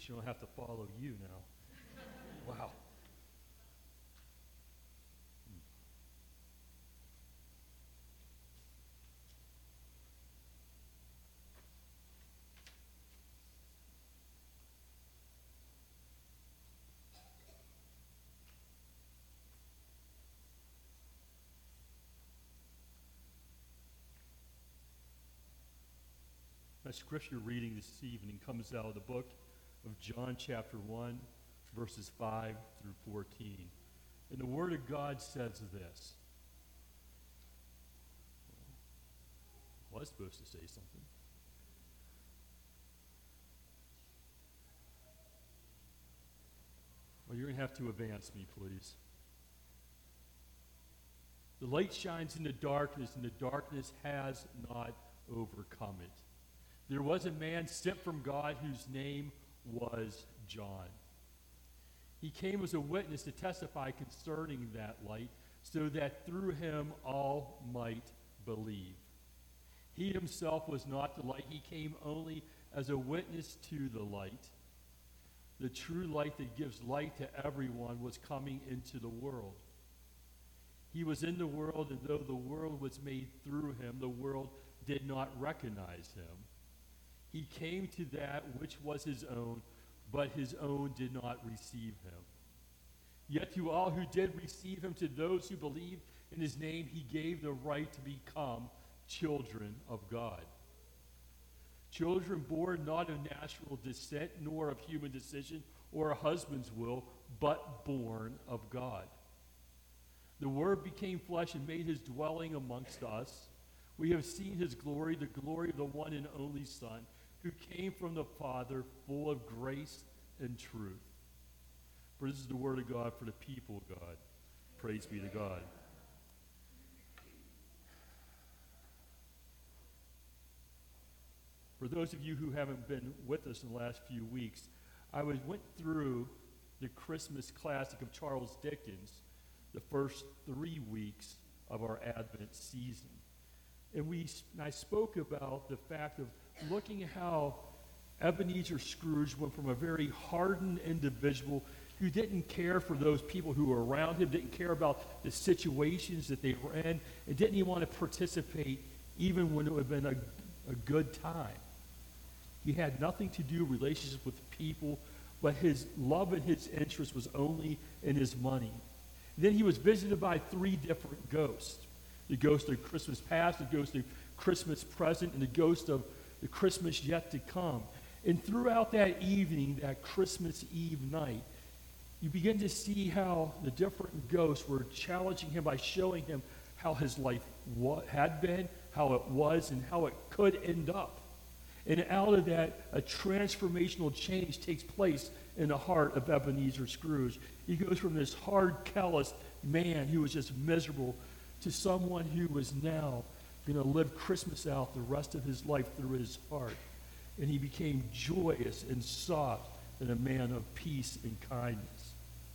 least you don't have to follow you now. Wow. My scripture reading this evening comes out of the book of John chapter 1, verses 5 through 14. And the Word of God says this. Well, I was supposed to say something. Well, you're going to have to advance me, please. The light shines in the darkness, and the darkness has not overcome it. There was a man sent from God whose name was John. He came as a witness to testify concerning that light, so that through him all might believe. He himself was not the light. He came only as a witness to the light. The true light that gives light to everyone was coming into the world. He was in the world, and though the world was made through him, the world did not recognize him. He came to that which was his own, but his own did not receive him. Yet to all who did receive him, to those who believed in his name, he gave the right to become children of God. Children born not of natural descent, nor of human decision or a husband's will, but born of God. The Word became flesh and made his dwelling amongst us. We have seen his glory, the glory of the one and only Son, who came from the Father, full of grace and truth. For this is the word of God for the people of God. Praise be to God. For those of you who haven't been with us in the last few weeks, I went through the Christmas classic of Charles Dickens the first 3 weeks of our Advent season. And I spoke about the fact of looking at how Ebenezer Scrooge went from a very hardened individual who didn't care for those people who were around him, didn't care about the situations that they were in, and didn't even want to participate even when it would have been a good time. He had nothing to do with relationships with people, but his love and his interest was only in his money. Then he was visited by 3 different ghosts. The ghost of Christmas past, the ghost of Christmas present, and the ghost of the Christmas yet to come. And throughout that evening, that Christmas Eve night, you begin to see how the different ghosts were challenging him by showing him how his life had been, how it was, and how it could end up. And out of that, a transformational change takes place in the heart of Ebenezer Scrooge. He goes from this hard, callous man who was just miserable to someone who was now going to live Christmas out the rest of his life through his heart. And he became joyous and soft and a man of peace and kindness.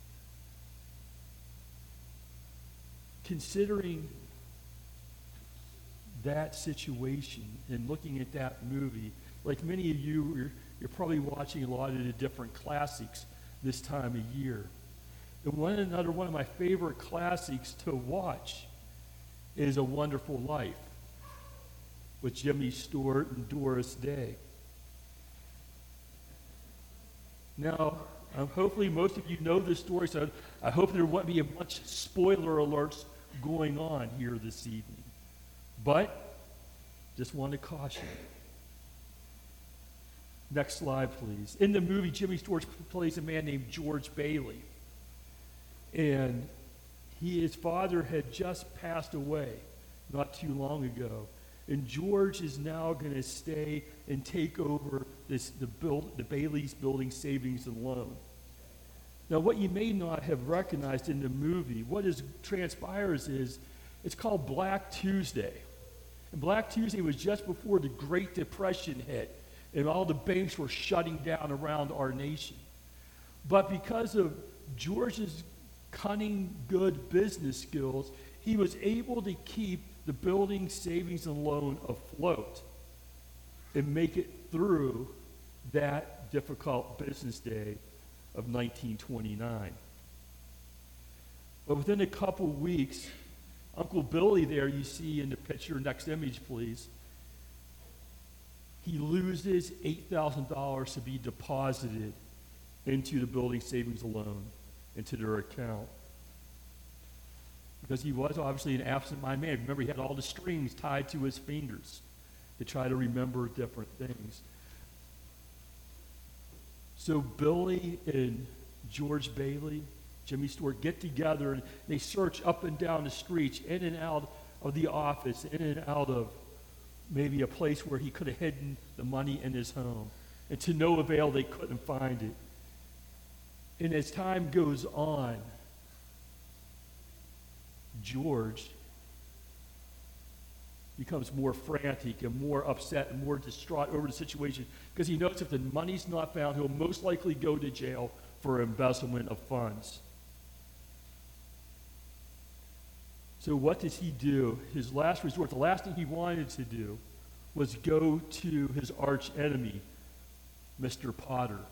Considering that situation and looking at that movie, like many of you, you're probably watching a lot of the different classics this time of year. And one of my favorite classics to watch is A Wonderful Life with Jimmy Stewart and Doris Day. Now, hopefully most of you know this story, so I hope there won't be a bunch of spoiler alerts going on here this evening. But, just want to caution. Next slide, please. In the movie, Jimmy Stewart plays a man named George Bailey. And his father had just passed away not too long ago. And George is now going to stay and take over the Bailey's Building Savings and Loan. Now, what you may not have recognized in the movie, what transpires is, it's called Black Tuesday. And Black Tuesday was just before the Great Depression hit, and all the banks were shutting down around our nation. But because of George's cunning, good business skills, he was able to keep the Building Savings and Loan afloat and make it through that difficult business day of 1929. But within a couple weeks, Uncle Billy there, you see in the picture, next image please, he loses $8,000 to be deposited into the building savings loan, into their account. Because he was obviously an absent-minded man. Remember, he had all the strings tied to his fingers to try to remember different things. So Billy and George Bailey, Jimmy Stewart, get together and they search up and down the streets, in and out of the office, in and out of maybe a place where he could have hidden the money in his home. And to no avail, they couldn't find it. And as time goes on, George becomes more frantic and more upset and more distraught over the situation because he knows if the money's not found, he'll most likely go to jail for embezzlement of funds. So what does he do? His last resort, the last thing he wanted to do was go to his arch enemy, Mr. Potter.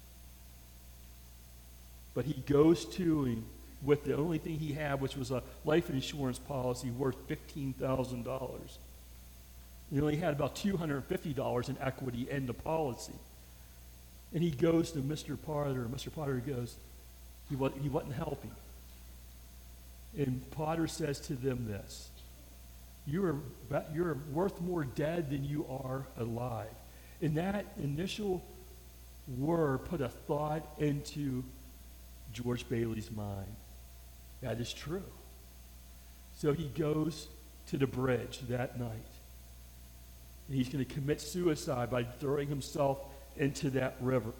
But he goes to him with the only thing he had, which was a life insurance policy worth $15,000. He only had about $250 in equity in the policy. And he goes to Mr. Potter, and Mr. Potter goes, he wasn't helping. And Potter says to them this: you're worth more dead than you are alive. And that initial word put a thought into George Bailey's mind. That is true. So he goes to the bridge that night. And he's going to commit suicide by throwing himself into that river.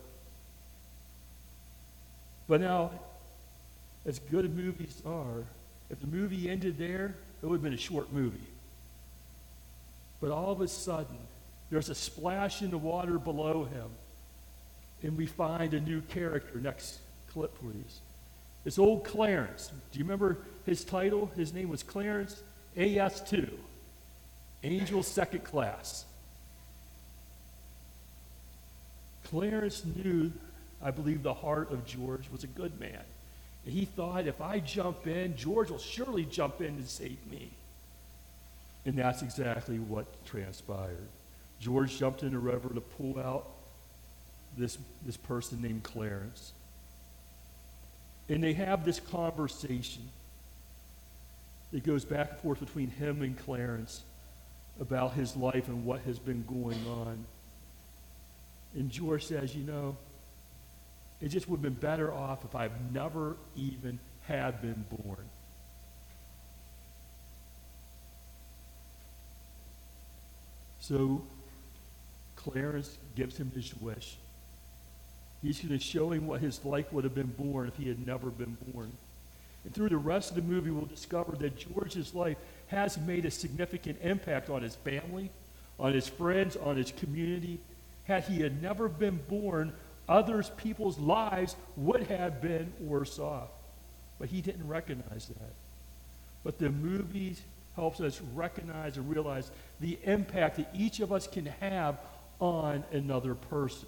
But now, as good as movies are, if the movie ended there, it would have been a short movie. But all of a sudden, there's a splash in the water below him, and we find a new character. Next clip, please. It's old Clarence. Do you remember his title? His name was Clarence AS2, Angel Second Class. Clarence knew, I believe, the heart of George was a good man. And he thought, if I jump in, George will surely jump in and save me. And that's exactly what transpired. George jumped in the river to pull out this person named Clarence. And they have this conversation. It goes back and forth between him and Clarence about his life and what has been going on. And George says, it just would have been better off if I've never even had been born. So Clarence gives him his wish. He's going to show him what his life would have been born if he had never been born. And through the rest of the movie, we'll discover that George's life has made a significant impact on his family, on his friends, on his community. Had he had never been born, people's lives would have been worse off. But he didn't recognize that. But the movie helps us recognize and realize the impact that each of us can have on another person.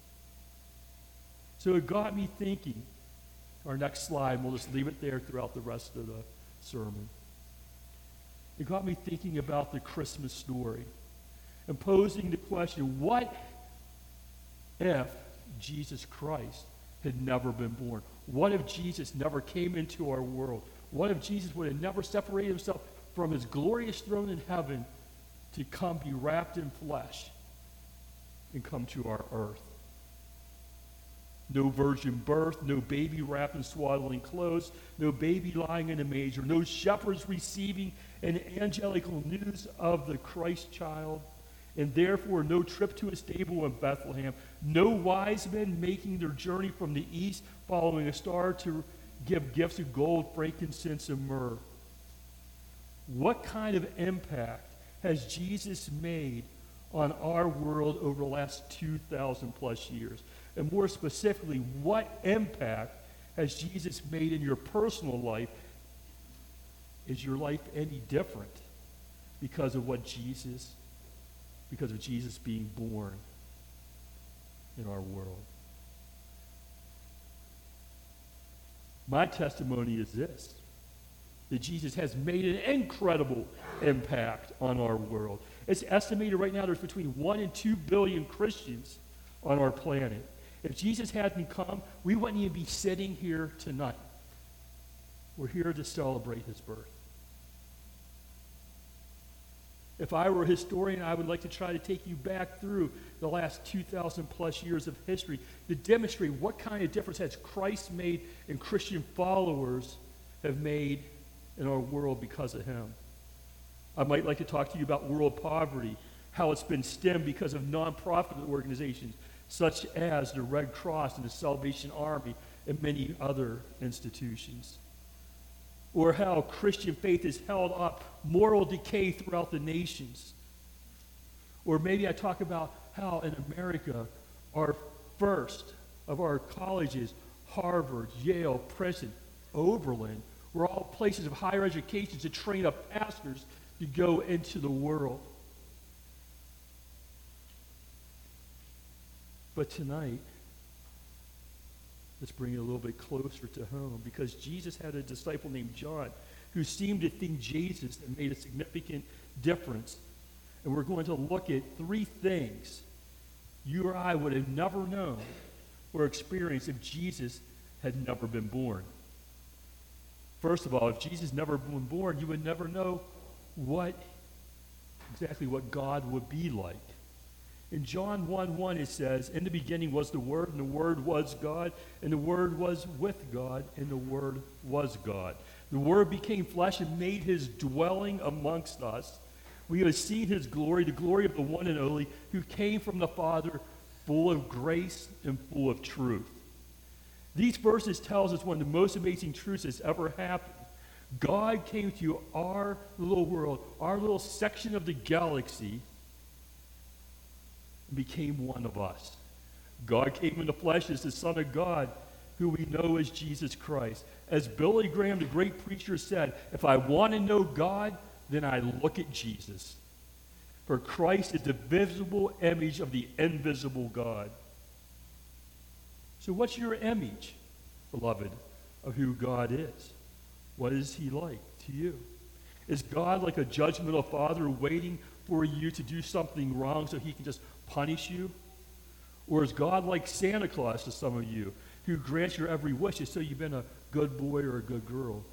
So it got me thinking. Our next slide, we'll just leave it there throughout the rest of the sermon. It got me thinking about the Christmas story and posing the question, what if Jesus Christ had never been born? What if Jesus never came into our world? What if Jesus would have never separated himself from his glorious throne in heaven to come be wrapped in flesh and come to our earth? No virgin birth, no baby wrapped in swaddling clothes, no baby lying in a manger, no shepherds receiving an angelical news of the Christ child, and therefore no trip to a stable in Bethlehem, no wise men making their journey from the east following a star to give gifts of gold, frankincense, and myrrh. What kind of impact has Jesus made on our world over the last 2,000 plus years? And more specifically, what impact has Jesus made in your personal life? Is your life any different because of Jesus being born? in our world. My testimony is this, that Jesus has made an incredible impact on our world. It's estimated right now there's between 1 and 2 billion Christians on our planet. If Jesus hadn't come, we wouldn't even be sitting here tonight. We're here to celebrate his birth. If I were a historian, I would like to try to take you back through the last 2,000 plus years of history to demonstrate what kind of difference has Christ made and Christian followers have made in our world because of him. I might like to talk to you about world poverty, how it's been stemmed because of nonprofit organizations such as the Red Cross and the Salvation Army and many other institutions. Or how Christian faith has held up moral decay throughout the nations. Or maybe I talk about how in America, our first of our colleges, Harvard, Yale, Princeton, Oberlin, were all places of higher education to train up pastors to go into the world. But tonight, let's bring it a little bit closer to home, because Jesus had a disciple named John who seemed to think Jesus had made a significant difference. And we're going to look at 3 things you or I would have never known or experienced if Jesus had never been born. First of all, if Jesus never been born, you would never know exactly what God would be like. In John 1:1 it says, "In the beginning was the Word, and the Word was God, and the Word was with God, and the Word was God. The Word became flesh and made his dwelling amongst us. We have seen his glory, the glory of the one and only, who came from the Father, full of grace and full of truth." These verses tells us one of the most amazing truths that's ever happened. God came to our little world, our little section of the galaxy, became one of us. God came in the flesh as the Son of God, who we know as Jesus Christ. As Billy Graham, the great preacher, said, if I want to know God, then I look at Jesus. For Christ is the visible image of the invisible God. So what's your image, beloved, of who God is? What is he like to you? Is God like a judgmental father waiting for you to do something wrong so he can just punish you? Or is God like Santa Claus to some of you, who grants your every wish so you've been a good boy or a good girl?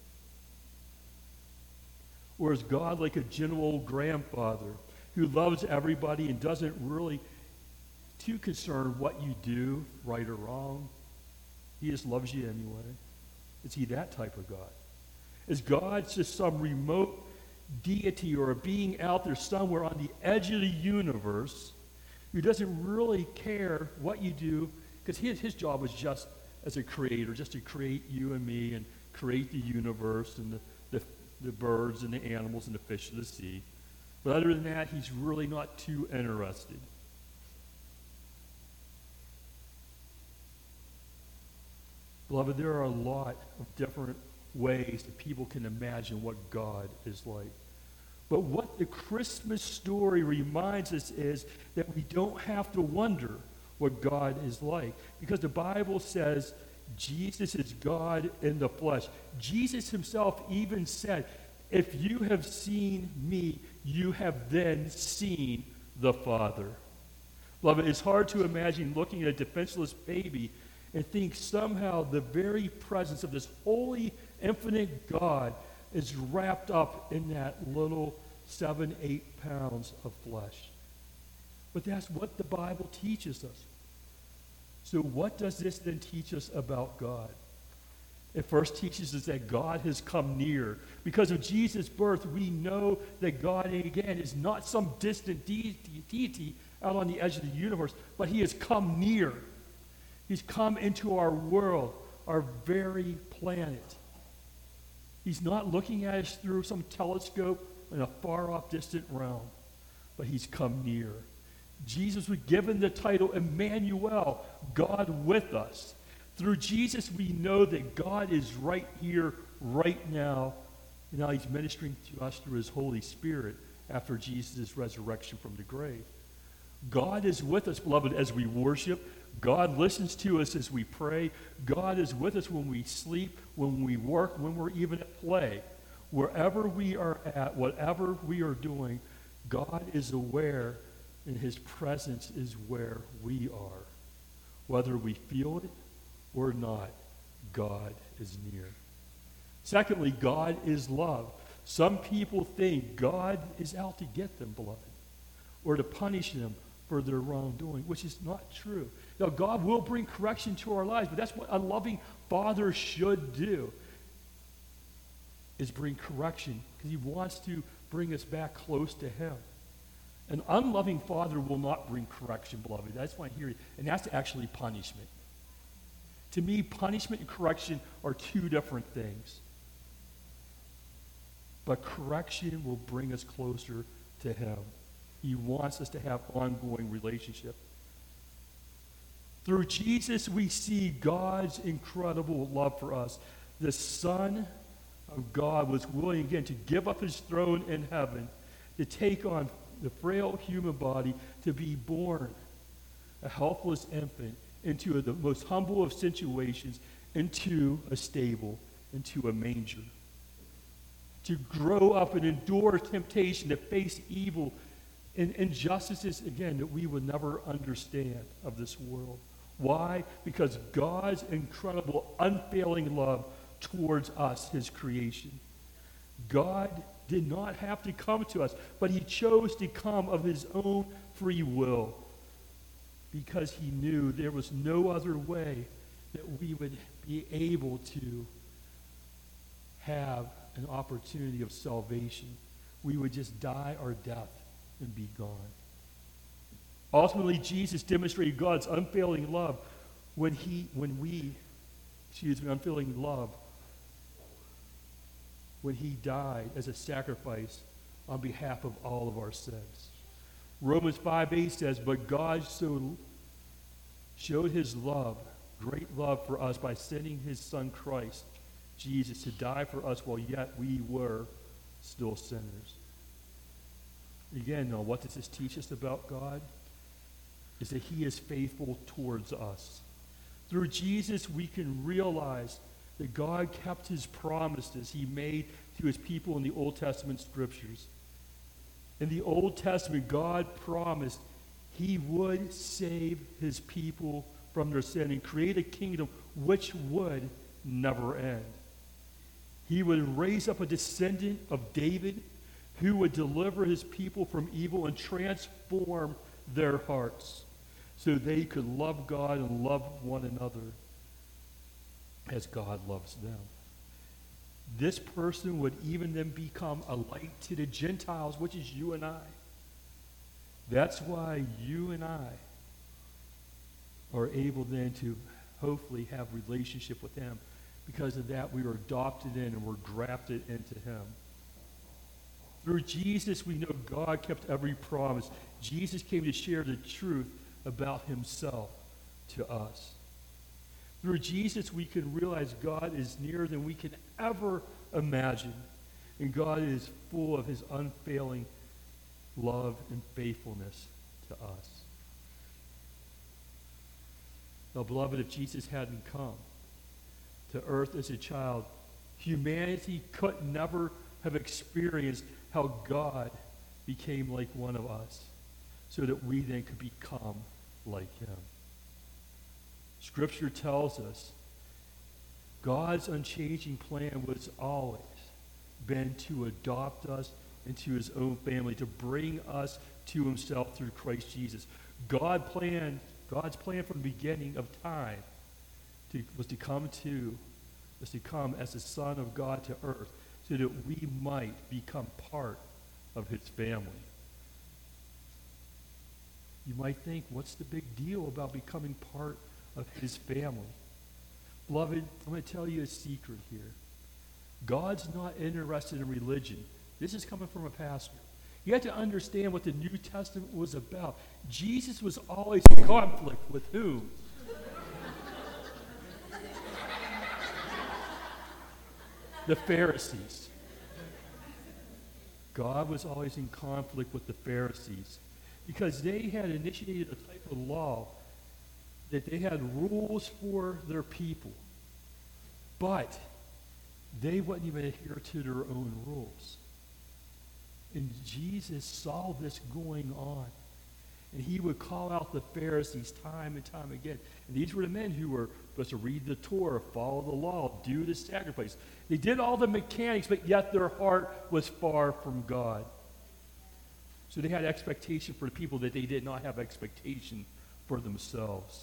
Or is God like a gentle old grandfather who loves everybody and doesn't really too concerned what you do, right or wrong? He just loves you anyway. Is he that type of God? Is God just some remote deity or a being out there somewhere on the edge of the universe who doesn't really care what you do, because his job was just as a creator, just to create you and me and create the universe and the birds and the animals and the fish of the sea. But other than that, he's really not too interested. Beloved, there are a lot of different ways that people can imagine what God is like. But what the Christmas story reminds us is that we don't have to wonder what God is like, because the Bible says Jesus is God in the flesh. Jesus himself even said, if you have seen me, you have then seen the Father. Beloved, it's hard to imagine looking at a defenseless baby and think somehow the very presence of this holy, infinite God is wrapped up in that little 7-8 pounds of flesh. But that's what the Bible teaches us. So what does this then teach us about God? It first teaches us that God has come near. Because of Jesus' birth, we know that God, again, is not some distant deity out on the edge of the universe, but he has come near. He's come into our world, our very planet. He's not looking at us through some telescope in a far-off distant realm, but he's come near. Jesus was given the title Emmanuel, God with us. Through Jesus, we know that God is right here, right now, and now he's ministering to us through his Holy Spirit after Jesus' resurrection from the grave. God is with us, beloved, as we worship. God listens to us as we pray. God is with us when we sleep, when we work, when we're even at play. Wherever we are at, whatever we are doing, God is aware, and his presence is where we are. Whether we feel it or not, God is near. Secondly, God is love. Some people think God is out to get them, beloved, or to punish them for their wrongdoing, which is not true. Now, God will bring correction to our lives, but that's what a loving father should do, is bring correction, because he wants to bring us back close to him. An unloving father will not bring correction, beloved. That's why I hear you. And that's actually punishment. To me, punishment and correction are two different things. But correction will bring us closer to him. He wants us to have ongoing relationship. Through Jesus, we see God's incredible love for us. The Son of God was willing again to give up his throne in heaven, to take on the frail human body, to be born a helpless infant into the most humble of situations, into a stable, into a manger. To grow up and endure temptation, to face evil and injustices, again, that we would never understand of this world. Why? Because God's incredible, unfailing love towards us, his creation. God did not have to come to us, but he chose to come of his own free will, because he knew there was no other way that we would be able to have an opportunity of salvation. We would just die our death and be gone. Ultimately, Jesus demonstrated God's unfailing love unfailing love when he died as a sacrifice on behalf of all of our sins. Romans 5:8 says, "But God so showed his love, great love for us, by sending his Son Christ, Jesus, to die for us while yet we were still sinners." Again, now, what does this teach us about God? Is that he is faithful towards us. Through Jesus, we can realize that God kept his promises he made to his people in the Old Testament scriptures. In the Old Testament, God promised he would save his people from their sin and create a kingdom which would never end. He would raise up a descendant of David who would deliver his people from evil and transform their hearts so they could love God and love one another as God loves them. This person would even then become a light to the Gentiles, which is you and I. That's why you and I are able then to hopefully have relationship with him. Because of that, we were adopted in and were grafted into him. Through Jesus, we know God kept every promise. Jesus came to share the truth about himself to us. Through Jesus, we can realize God is nearer than we can ever imagine. And God is full of his unfailing love and faithfulness to us. Now, beloved, if Jesus hadn't come to earth as a child, humanity could never have experienced how God became like one of us, so that we then could become like him. Scripture tells us God's unchanging plan was always been to adopt us into his own family, to bring us to himself through Christ Jesus. God's plan from the beginning of time was to come as the Son of God to earth, so that we might become part of his family. You might think, what's the big deal about becoming part of his family? Beloved, I'm going to tell you a secret here. God's not interested in religion. This is coming from a pastor. You have to understand what the New Testament was about. Jesus was always in conflict with whom? The Pharisees. God was always in conflict with the Pharisees. because they had initiated a type of law that they had rules for their people, but they wouldn't even adhere to their own rules. And Jesus saw this going on. And he would call out the Pharisees time and time again. And these were the men who were supposed to read the Torah, follow the law, do the sacrifice. They did all the mechanics, but yet their heart was far from God. So they had expectation for the people that they did not have expectation for themselves.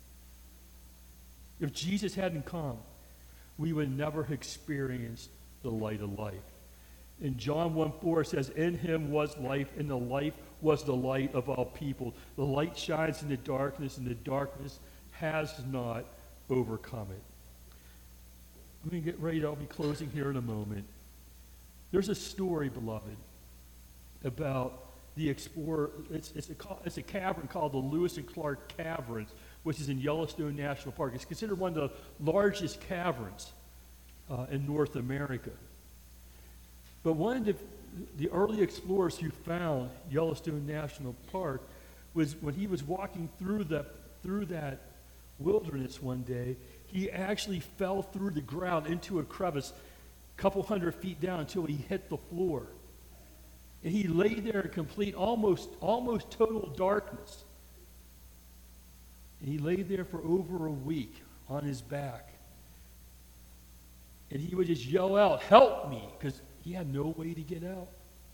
If Jesus hadn't come, we would never have experienced the light of life. In John 1:4 it says, "In him was life, and the life was the light of all people. The light shines in the darkness, and the darkness has not overcome it." I'm going to get ready. I'll be closing here in a moment. There's a story, beloved, about the explorer. It's a cavern called the Lewis and Clark Caverns, which is in Yellowstone National Park. It's considered one of the largest caverns in North America. But one of the early explorers who found Yellowstone National Park was when he was walking through that wilderness one day, he actually fell through the ground into a crevice a couple hundred feet down until he hit the floor. And he lay there in complete, almost total darkness. And he lay there for over a week on his back. And he would just yell out, "Help me," because he had no way to get out.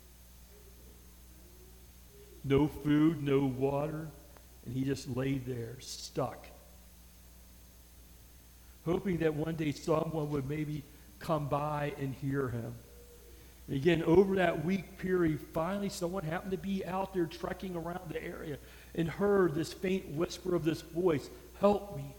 No food, no water, and he just lay there, stuck. Hoping that one day someone would maybe come by and hear him. And again, over that week period, finally someone happened to be out there trekking around the area and heard this faint whisper of this voice, "Help me."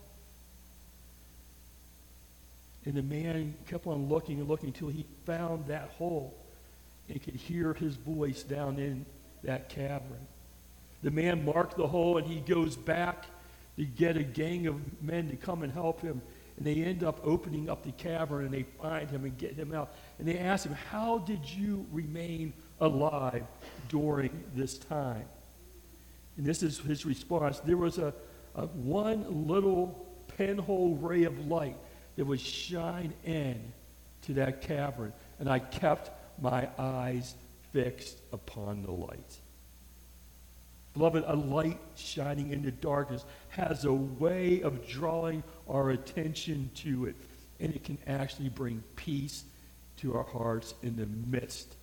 And the man kept on looking and looking until he found that hole and could hear his voice down in that cavern. The man marked the hole, and he goes back to get a gang of men to come and help him. And they end up opening up the cavern, and they find him and get him out. And they ask him, "How did you remain alive during this time?" And this is his response. There was a one little pinhole ray of light that would shine in to that cavern, and I kept my eyes fixed upon the light. Beloved, a light shining in the darkness has a way of drawing our attention to it, and it can actually bring peace to our hearts in the midst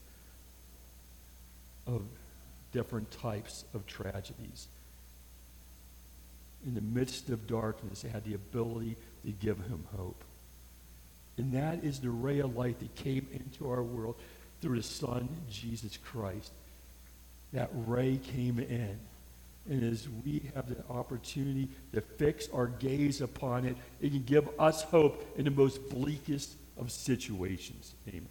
of different types of tragedies. In the midst of darkness, it had the ability to give him hope. And that is the ray of light that came into our world through the Son, Jesus Christ. That ray came in. And as we have the opportunity to fix our gaze upon it, it can give us hope in the most bleakest of situations. Amen.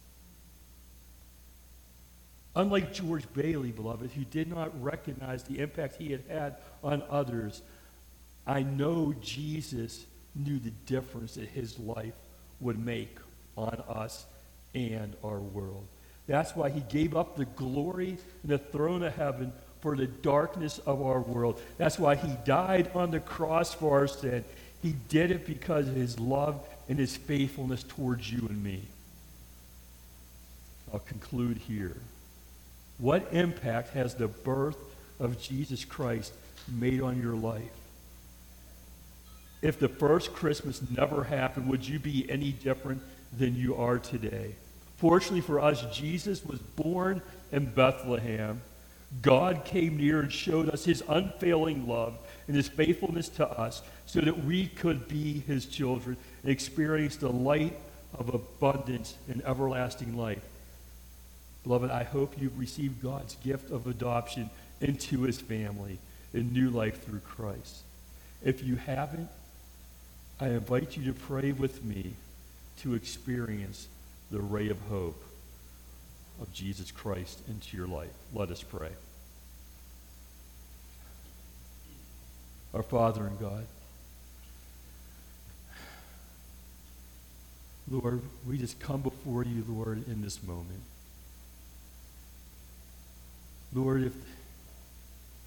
Unlike George Bailey, beloved, who did not recognize the impact he had had on others, I know Jesus knew the difference that his life would make on us and our world. That's why he gave up the glory and the throne of heaven for the darkness of our world. That's why he died on the cross for our sin. He did it because of his love and his faithfulness towards you and me. I'll conclude here. What impact has the birth of Jesus Christ made on your life? If the first Christmas never happened, would you be any different than you are today? Fortunately for us, Jesus was born in Bethlehem. God came near and showed us his unfailing love and his faithfulness to us so that we could be his children and experience the light of abundance and everlasting life. Beloved, I hope you've received God's gift of adoption into his family and new life through Christ. If you haven't, I invite you to pray with me to experience the ray of hope of Jesus Christ into your life. Let us pray. Our Father in God, Lord, we just come before you, Lord, in this moment. Lord,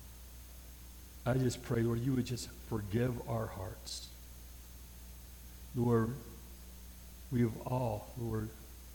I just pray, Lord, you would just forgive our hearts. Lord, we have all, Lord,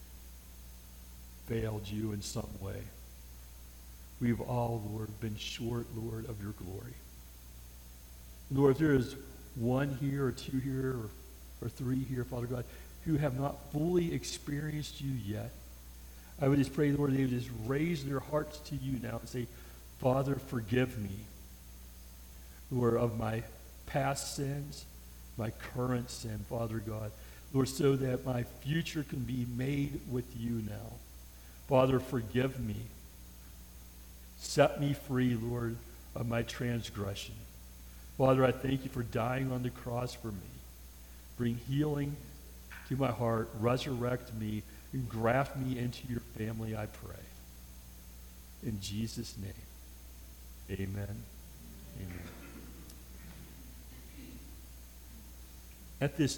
failed you in some way. We've all, Lord, been short, Lord, of your glory. Lord, if there is one here or two here or three here, Father God, who have not fully experienced you yet, I would just pray, Lord, they would just raise their hearts to you now and say, Father, forgive me, Lord, of my past sins, my current sin, Father God, Lord, so that my future can be made with you now. Father, forgive me. Set me free, Lord, of my transgression. Father, I thank you for dying on the cross for me. Bring healing to my heart, resurrect me, and graft me into your family, I pray. In Jesus' name, amen. Amen. At this